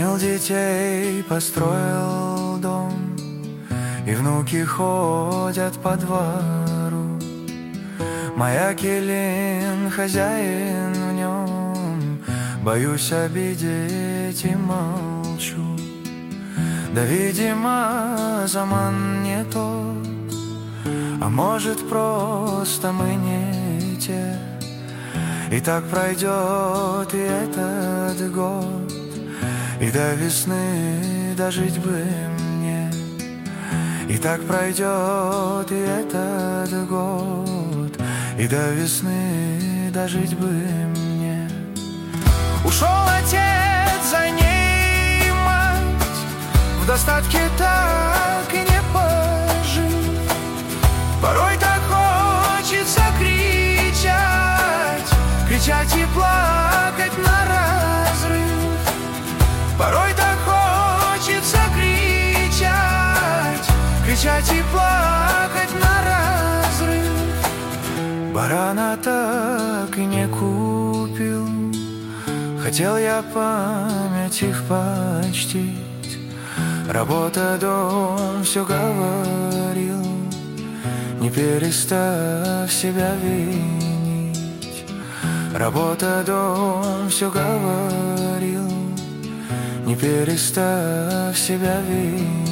Имел детей, построил дом, и внуки ходят по двору. Моя Келин, хозяин в нем, боюсь обидеть и молчу. Да, видимо, заман не тот, а может, просто мы не те. И так пройдет и этот год, и до весны дожить бы мне. И так пройдет и этот год, и до весны дожить бы мне. Ушел отец, за ней мать, в достатке так и не пожить. Порой так хочется кричать, кричать и плакать наразрыв. Порой так хочется кричать, кричать и плакать наразрыв. Барана так и не купил, хотел я память их почтить. Работа, дом, все говорил, не перестав себя винить. Работа, дом, все говорил, не перестав себя винить.